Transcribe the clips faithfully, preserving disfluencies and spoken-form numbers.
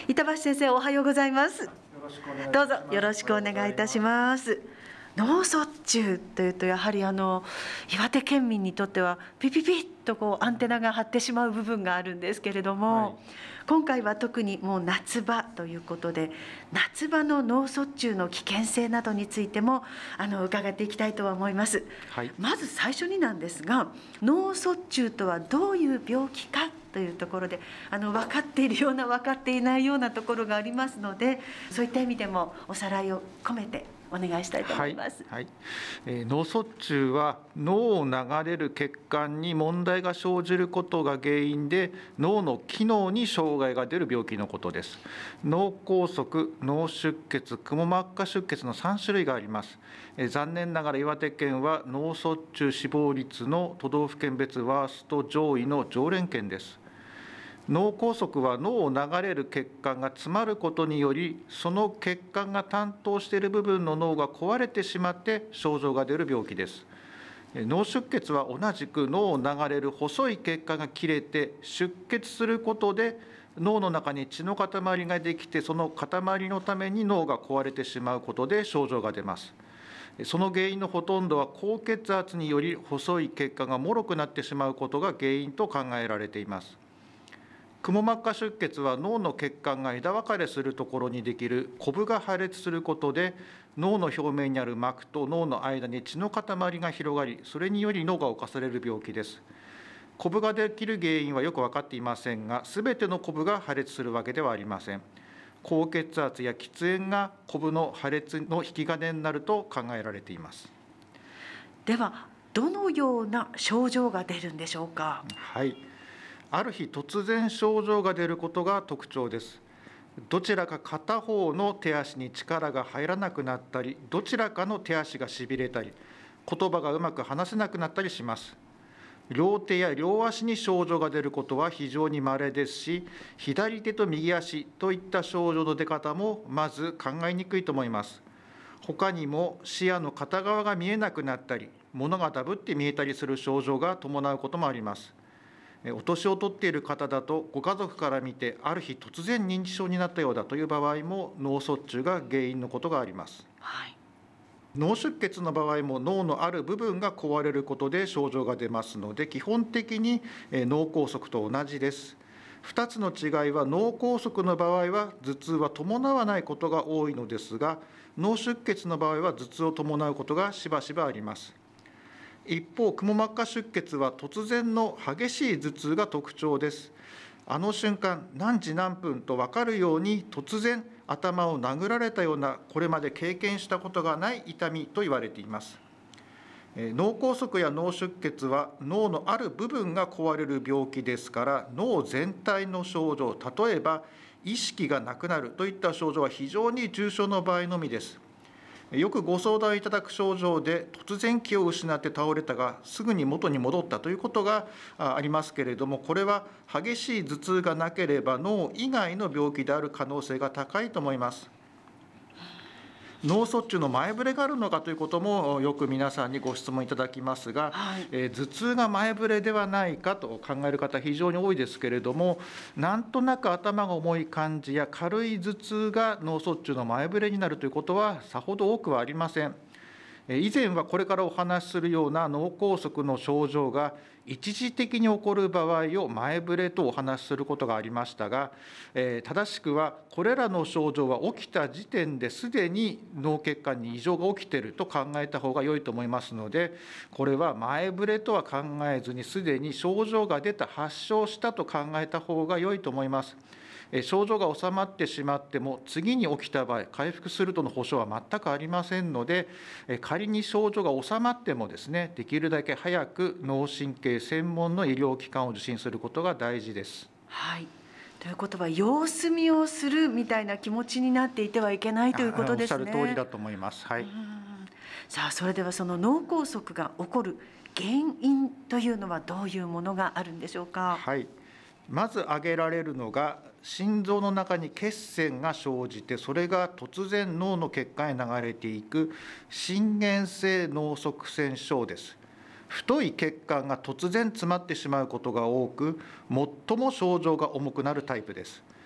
板橋先生、おはようございます。どうぞよろしくお願いいたします。脳卒中というと、やはりあの岩手県民にとってはピピピッとこうアンテナが張ってしまう部分があるんですけれども、はい、今回は特にもう夏場ということで、夏場の脳卒中の危険性などについてもあの伺っていきたいとは思います。はい、まず最初になんですが、脳卒中とはどういう病気かというところで、あの分かっているような分かっていないようなところがありますので、そういった意味でもおさらいを込めてお願いしたいと思います。 はいはい、えー、脳卒中は脳を流れる血管に問題が生じることが原因で、脳の機能に障害が出る病気のことです。脳梗塞、脳出血、くも膜下出血のさん種類があります。えー、残念ながら岩手県は脳卒中死亡率の都道府県別ワースト上位の常連県です。脳梗塞は脳を流れる血管が詰まることにより、その血管が担当している部分の脳が壊れてしまって症状が出る病気です。脳出血は同じく脳を流れる細い血管が切れて出血することで、脳の中に血の塊ができて、その塊のために脳が壊れてしまうことで症状が出ます。その原因のほとんどは高血圧により細い血管が脆くなってしまうことが原因と考えられています。くも膜下出血は脳の血管が枝分かれするところにできるコブが破裂することで、脳の表面にある膜と脳の間に血の塊が広がり、それにより脳が侵される病気です。コブができる原因はよく分かっていませんが、すべてのコブが破裂するわけではありません。高血圧や喫煙がコブの破裂の引き金になると考えられています。 では、どのような症状が出るんでしょうか。 はい、ある日突然症状が出ることが特徴です。どちらか片方の手足に力が入らなくなったり、どちらかの手足がしびれたり、言葉がうまく話せなくなったりします。両手や両足に症状が出ることは非常に稀ですし、左手と右足といった症状の出方もまず考えにくいと思います。他にも視野の片側が見えなくなったり、物がダブって見えたりする症状が伴うこともあります。お年を取っている方だと、ご家族から見てある日突然認知症になったようだという場合も脳卒中が原因のことがあります。はい、脳出血の場合も脳のある部分が壊れることで症状が出ますので、基本的に脳梗塞と同じです。ふたつの違いは、脳梗塞の場合は頭痛は伴わないことが多いのですが、脳出血の場合は頭痛を伴うことがしばしばあります。一方、くも膜下出血は突然の激しい頭痛が特徴です。あの瞬間、何時何分と分かるように突然頭を殴られたような、これまで経験したことがない痛みと言われています。脳梗塞や脳出血は脳のある部分が壊れる病気ですから、脳全体の症状、例えば意識がなくなるといった症状は非常に重症の場合のみです。よくご相談いただく症状で、突然気を失って倒れたがすぐに元に戻ったということがありますけれども、これは激しい頭痛がなければ脳以外の病気である可能性が高いと思います。脳卒中の前触れがあるのかということもよく皆さんにご質問いただきますが、はい、えー、頭痛が前触れではないかと考える方非常に多いですけれども、なんとなく頭が重い感じや軽い頭痛が脳卒中の前触れになるということはさほど多くはありません。以前はこれからお話しするような脳梗塞の症状が一時的に起こる場合を前触れとお話しすることがありましたが、えー、正しくはこれらの症状は起きた時点ですでに脳血管に異常が起きていると考えた方が良いと思いますので、これは前触れとは考えずに、すでに症状が出た、発症したと考えた方が良いと思います。症状が収まってしまっても次に起きた場合、回復するとの保証は全くありませんので、仮に症状が収まってもですね、できるだけ早く脳神経専門の医療機関を受診することが大事です。 はい、ということは様子見をするみたいな気持ちになっていてはいけないということですね。 おっしゃる通りだと思います。はい、 うん、さあ、それではその脳梗塞が起こる原因というのはどういうものがあるんでしょうか。 はい、まず挙げられるのが、心臓の中に血栓が生じて、それが突然脳の血管へ流れていく心原性脳塞栓症です。太い血管が突然詰まってしまうことが多く、最も症状が重くなるタイプです。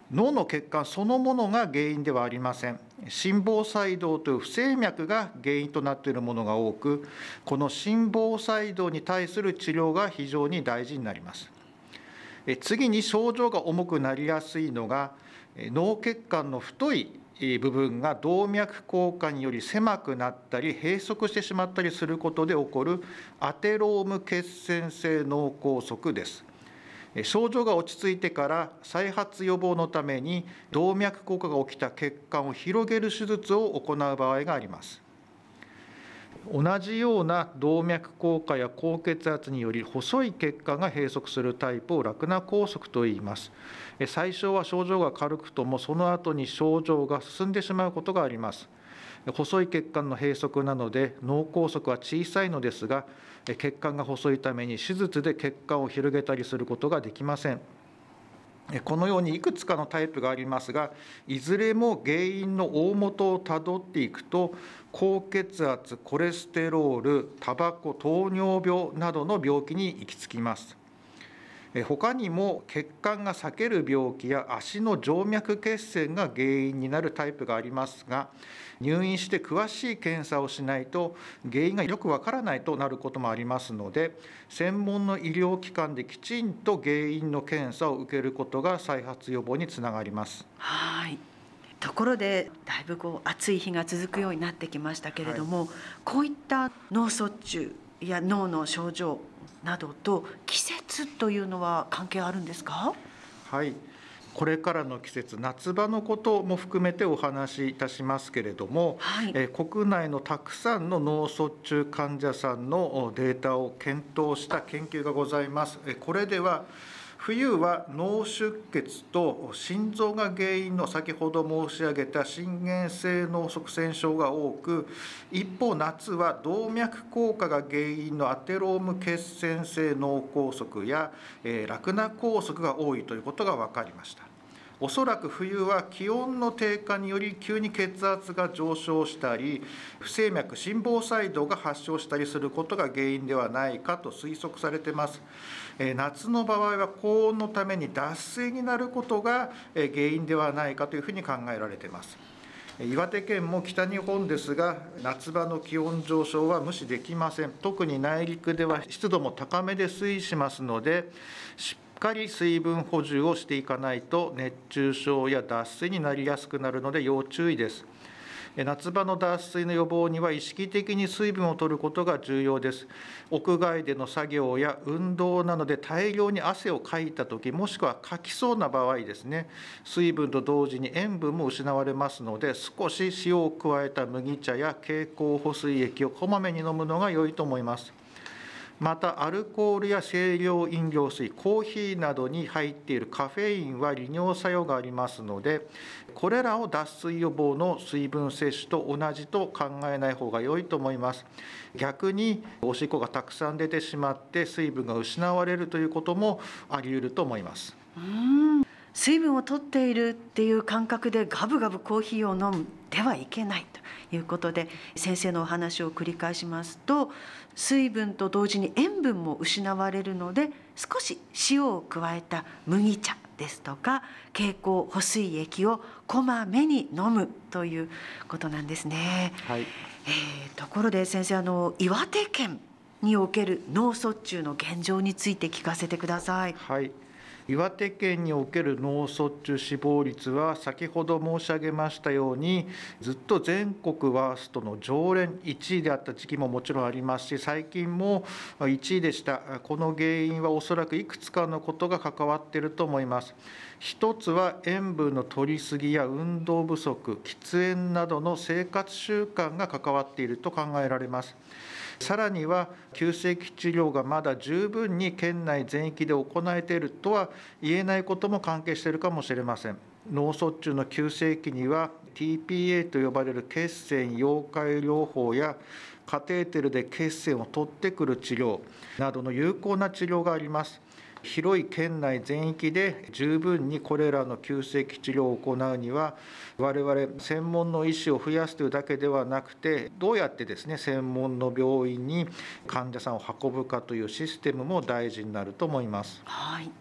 脳の血管そのものが原因ではありません。心房細動という不整脈が原因となっているものが多く、この心房細動に対する治療が非常に大事になります。次に症状が重くなりやすいのが、脳血管の太い部分が動脈硬化により狭くなったり閉塞してしまったりすることで起こるアテローム血栓性脳梗塞です。症状が落ち着いてから再発予防のために動脈硬化が起きた血管を広げる手術を行う場合があります。同じような動脈硬化や高血圧により細い血管が閉塞するタイプをラクナ梗塞といいます。最初は症状が軽くともその後に症状が進んでしまうことがあります。細い血管の閉塞なので脳梗塞は小さいのですが、血管が細いために手術で血管を広げたりすることができません。このようにいくつかのタイプがありますが、いずれも原因の大元をたどっていくと、高血圧、コレステロール、タバコ、糖尿病などの病気に行き着きます。他にも血管が裂ける病気や足の静脈血栓が原因になるタイプがありますが、入院して詳しい検査をしないと原因がよくわからないとなることもありますので、専門の医療機関できちんと原因の検査を受けることが再発予防につながります。 はい。ところでだいぶこう暑い日が続くようになってきましたけれども、はい、こういった脳卒中や脳の症状などと季節というのは関係あるんですか？ はい、これからの季節、夏場のことも含めてお話しいたしますけれども、はい、え国内のたくさんの脳卒中患者さんのデータを検討した研究がございます。これでは冬は脳出血と心臓が原因の先ほど申し上げた心原性脳塞栓症が多く、一方夏は動脈硬化が原因のアテローム血栓性脳梗塞や、えー、ラクナ梗塞が多いということが分かりました。おそらく冬は気温の低下により急に血圧が上昇したり、不整脈、心房細動が発症したりすることが原因ではないかと推測されています。夏の場合は高温のために脱水になることが原因ではないかというふうに考えられています。岩手県も北日本ですが、夏場の気温上昇は無視できません。特に内陸では湿度も高めで推移しますので、しっかり水分補充をしていかないと熱中症や脱水になりやすくなるので要注意です。夏場の脱水の予防には意識的に水分を摂ることが重要です。屋外での作業や運動などで大量に汗をかいたとき、もしくはかきそうな場合ですね、水分と同時に塩分も失われますので、少し塩を加えた麦茶や経口補水液をこまめに飲むのが良いと思います。またアルコールや清涼飲料水、コーヒーなどに入っているカフェインは利尿作用がありますので、これらを脱水予防の水分摂取と同じと考えない方が良いと思います。逆におしっこがたくさん出てしまって水分が失われるということもあり得ると思います。 うーん、水分を取っているっていう感覚でガブガブコーヒーを飲んではいけないということで、先生のお話を繰り返しますと、水分と同時に塩分も失われるので、少し塩を加えた麦茶ですとか経口補水液をこまめに飲むということなんですね。はい。えー、ところで先生、あの岩手県における脳卒中の現状について聞かせてください。 はい。岩手県における脳卒中死亡率は先ほど申し上げましたように、ずっと全国ワーストの常連いちいであった時期ももちろんありますし、最近もいちいでした。この原因はおそらくいくつかのことが関わっていると思います。一つは塩分の摂りすぎや運動不足、喫煙などの生活習慣が関わっていると考えられます。さらには急性期治療がまだ十分に県内全域で行えているとは言えないことも関係しているかもしれません。脳卒中の急性期には ティーピーエー と呼ばれる血栓溶解療法やカテーテルで血栓を取ってくる治療などの有効な治療があります。広い県内全域で十分にこれらの急性期治療を行うには、我々専門の医師を増やすというだけではなくて、どうやってですね、専門の病院に患者さんを運ぶかというシステムも大事になると思います。 はい。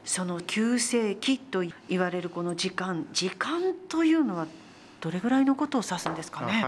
その急性期と言われるこの時間時間というのはどれぐらいのことを指すんですかね。 はい、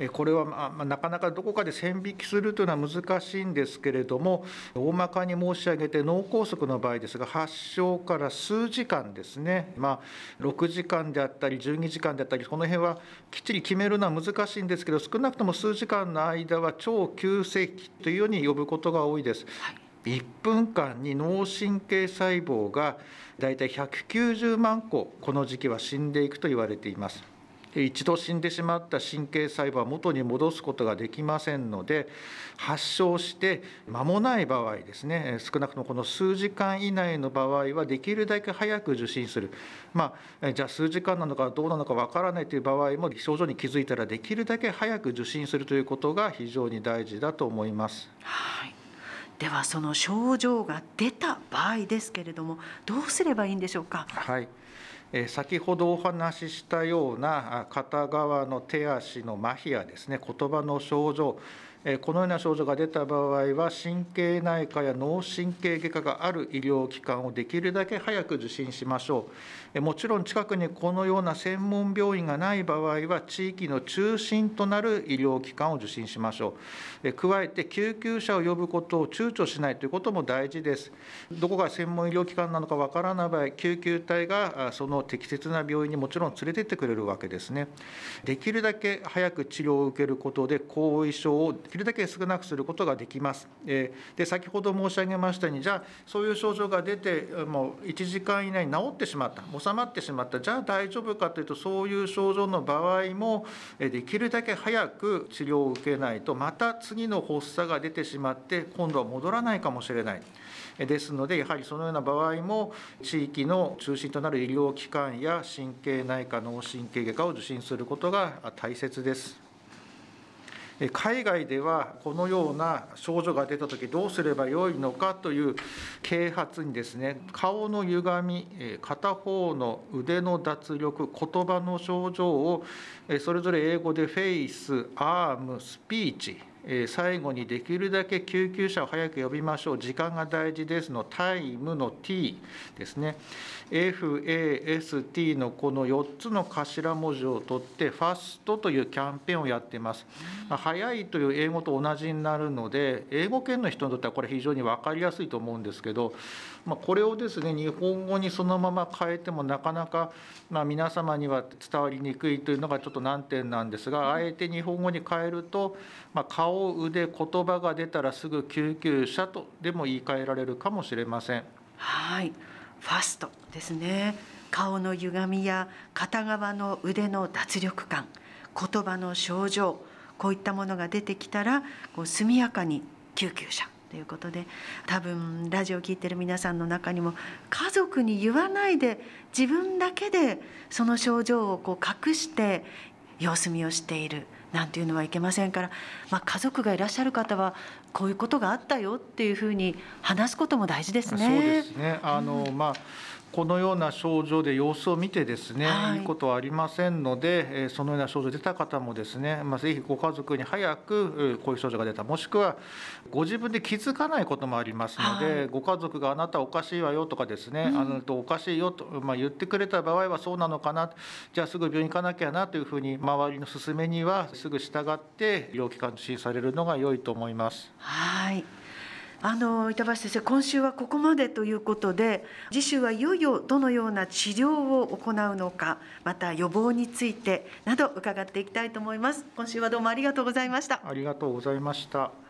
これは、まあ、なかなかどこかで線引きするというのは難しいんですけれども、大まかに申し上げて脳梗塞の場合ですが、発症から数時間ですね、まあ、ろくじかんであったりじゅうにじかんであったり、この辺はきっちり決めるのは難しいんですけど、少なくとも数時間の間は超急性期というように呼ぶことが多いです。はい、いっぷんかんに脳神経細胞がだいたいひゃくきゅうじゅうまんこ、この時期は死んでいくと言われています。一度死んでしまった神経細胞は元に戻すことができませんので、発症して間もない場合ですね、少なくともこの数時間以内の場合はできるだけ早く受診する、まあ、じゃあ数時間なのかどうなのかわからないという場合も、症状に気づいたらできるだけ早く受診するということが非常に大事だと思います。 はい、ではその症状が出た場合ですけれども、どうすればいいんでしょうか。 はい、先ほどお話ししたような片側の手足の麻痺やですね、言葉の症状、このような症状が出た場合は、神経内科や脳神経外科がある医療機関をできるだけ早く受診しましょう。もちろん近くにこのような専門病院がない場合は、地域の中心となる医療機関を受診しましょう。加えて救急車を呼ぶことを躊躇しないということも大事です。どこが専門医療機関なのかわからない場合、救急隊がその適切な病院にもちろん連れてってくれるわけですね。できるだけ早く治療を受けることで後遺症をできるだけ少なくすることができます。で、先ほど申し上げましたように、じゃあそういう症状が出てもういちじかん以内に治ってしまった、収まってしまった、じゃあ大丈夫かというと、そういう症状の場合もできるだけ早く治療を受けないと、また次の発作が出てしまって今度は戻らないかもしれない。ですので、やはりそのような場合も地域の中心となる医療機関や神経内科、脳神経外科を受診することが大切です。海外ではこのような症状が出たときどうすればよいのかという啓発にですね、顔の歪み、片方の腕の脱力、言葉の症状をそれぞれ英語でフェイス、アーム、スピーチ、最後にできるだけ救急車を早く呼びましょう、時間が大事ですのタイムの T ですね、 エフエーエスティー のこのよっつの頭文字を取ってファストというキャンペーンをやっています。まあ、早いという英語と同じになるので、英語圏の人にとってはこれ非常に分かりやすいと思うんですけど、まあ、これをですね日本語にそのまま変えてもなかなかまあ皆様には伝わりにくいというのがちょっと難点なんですが、あえて日本語に変えると、まあ、顔、腕、言葉が出たらすぐ救急車とでも言い換えられるかもしれません。 はい、ファストですね。顔の歪みや片側の腕の脱力感、言葉の症状、こういったものが出てきたらこう速やかに救急車ということで、多分ラジオを聞いている皆さんの中にも家族に言わないで自分だけでその症状をこう隠して様子見をしているなんていうのはいけませんから、まあ、家族がいらっしゃる方はこういうことがあったよっていうふうに話すことも大事ですね。 そうですね。あの、うん、まあこのような症状で様子を見てですね、はい、いいことはありませんので、そのような症状が出た方もですね、まあ、ぜひご家族に早くこういう症状が出た、もしくはご自分で気づかないこともありますので、はい、ご家族があなたおかしいわよとかですね、うん、あなたおかしいよと、まあ、言ってくれた場合はそうなのかな、じゃあすぐ病院行かなきゃなというふうに周りの勧めにはすぐ従って医療機関受診されるのが良いと思います。 はい、あの板橋先生、今週はここまでということで、次週はいよいよどのような治療を行うのか、また予防についてなど伺っていきたいと思います。今週はどうもありがとうございました。 ありがとうございました。